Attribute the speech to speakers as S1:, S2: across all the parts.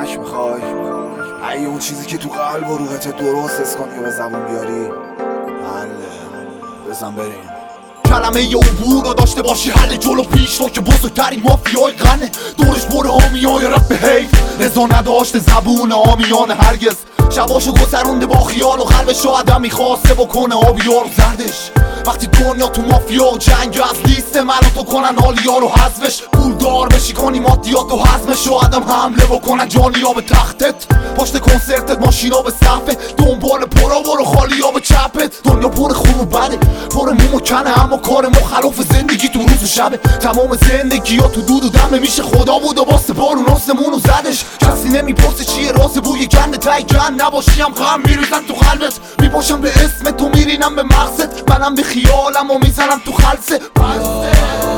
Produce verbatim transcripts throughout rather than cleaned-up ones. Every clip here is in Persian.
S1: کمک میخوای؟ اگه اون چیزی که تو قلب و روحت درست حس کنی و به زبون بیاری حله، بزن بریم.
S2: کلمه یه عبور رو داشته باشی حل جلو پیش رو که بزرگترین مافیای غنه دورش بره آمیای رب به حیف رضا نداشته زبون آمیان هرگز شباشو گذرونده با خیال و قلبش رو آدم میخواسته بکنه آبیار و زردش وقتی دنیا تو مافیا و جنگ از لیست منو تو کنن حالیا رو حذفش پولدار بشی کنی مادیات و حزمش و آدم حمله بکنن جانیا به تختت پشت کنسرتت ماشینا به صفه دنبال پرا برو خالیا به چپت دنیا پر خون و بده پر موم و کنه اما کار مخالف زندگی تو روز و شبه تمام زندگی ها تو دود و دمه میشه خدا بود و واسه بارون آسمون و زدش کسی نمیپرسه چیه راز بوی گنده تای گن نباشیم غم میریزن تو قلبت میپاشم به اسم تو میرینم به مغزت منم به خیالم و میزنم تو خلصه بسته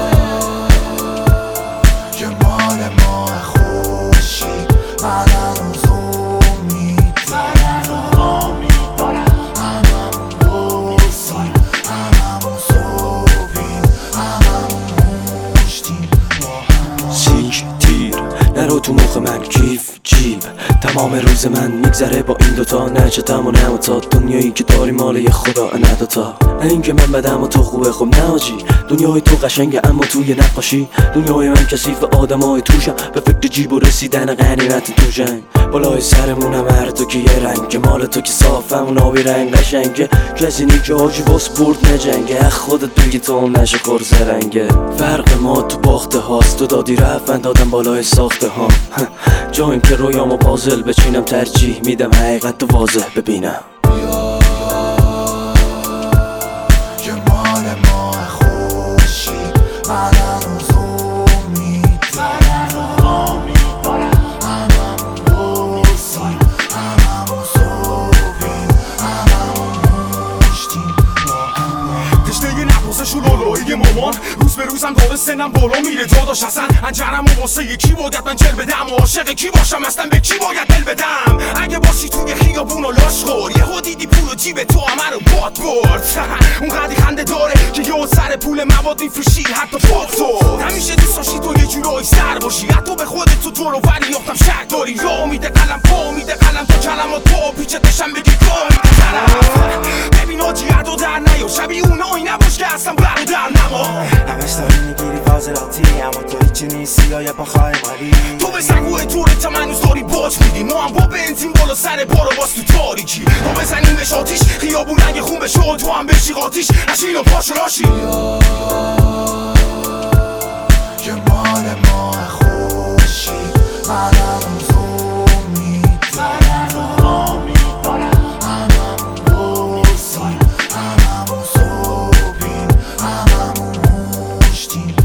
S1: جمال ما خوشی من هنوز امید دارم هممون بسیم هممون صبحیم هممون مشتیم
S3: سیک تیر نرو تو مخ من کیف جیب تمام روز من میگذره با این دوتا نه چتم و نه تا دنیایی که داری مال یه خدا نه دوتا نه اینکه من بدم و تو خوبه خب نه آجی دنیای تو قشنگه اما توی نقاشی دنیای من کثیف آدمای توشم به فکر جیب و رسیدن غنیمت تو جنگ بالای سرمونم هر تو که یه رنگ مال تو که صافم و آبی رنگ قشنگه کسی نی که آجی باس برد نجنگه خودت بگی تو نشه خورز رنگه فرق ما تو باخته هاست تو دادی رفت دادم بالای ساخته ها جا این که رویامو پازل بچینم ترجیح میدم حقیقت تو واضح ببینم
S1: جمال ما خوشی من هنوز امید دارم هممون بسیم هممون صبحیم هممون مشتیم
S4: تشنه نبازشون لالایی مامان روز به روزم داره سنم بالا میره داداش اصلا انجرم و واسه یکی باید من جل بدم عاشق کی باشم اصلا به کی باید دل بدم اگه باشی توی خیابون و لاشخور یهو دیدی پول و جیب تو همه رو باد برد اون قدی خنده داره که یه سر پول مواد میفروشی حتی فاکتور همیشه دوست داشتی تو یه جورایی سر باشی حتی به خودت تو دور و بری یافتم شک داری یا میده قلم پا میده قلم تا کلمات پا پیچتشم بگی کاری طرف ببین آجی عدو در نیا شبیه اونایی نباش که اصلا برادر نما
S5: همش داری میگیری فاضلاتی اما تو هیچی نیستی یا یه پاخای مالی
S4: تو به سنگوه تورت هم هنوز داری باج میدی ما هم با بنزین بالا سر بارو باز تو تاریکی تو بزنیمش آتیش خیابون رنگ خون بشه و تو هم بشی قاتیش نشین و پاش راشی
S1: جمال ما خوشی من هنوز امید دارم هممون بسیم هممون صبحیم هممون مشتیم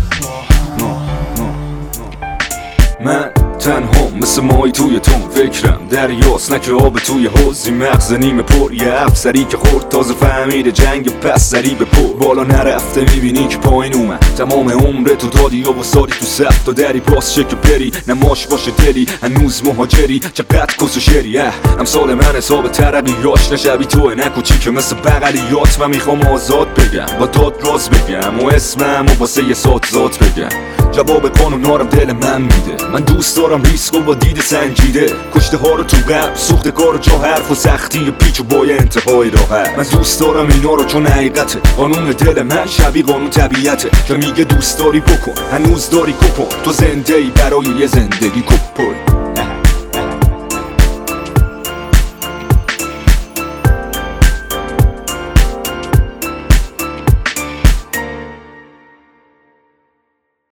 S6: من تنها مثل مای توی تون فکرم دریاست نه که آب توی حوضی مغز نیمه پر یه افسری که خورد تازه فهمیده جنگ پس سری به پر بالا نرفته میبینی که پایین اومد تمام عمر تو دادی یا وسادی تو صف تا دری باز شه که بری نماش باشه دلی هنوز مهاجری چقدر کس و شری امثال من حساب ترقیاش نشبی توه نکوچی که مثل بغلیات و میخوام آزاد بگم با داد راز بگم و اسمم و واسه یه سات ذات بگم جواب قانونارم دل من میده من دوست دارم ریسک و با دید سنجیده کشته ها رو تو قلب سوخته کار جا حرف و سختی پیچ و بای انتهای راحت من دوست دارم اینا رو چون حقیقته قانون دل من شبیه قانون طبیعته که میگه دوست داری بکن هنوز داری کپون تو زنده ای برای یه زندگی کپون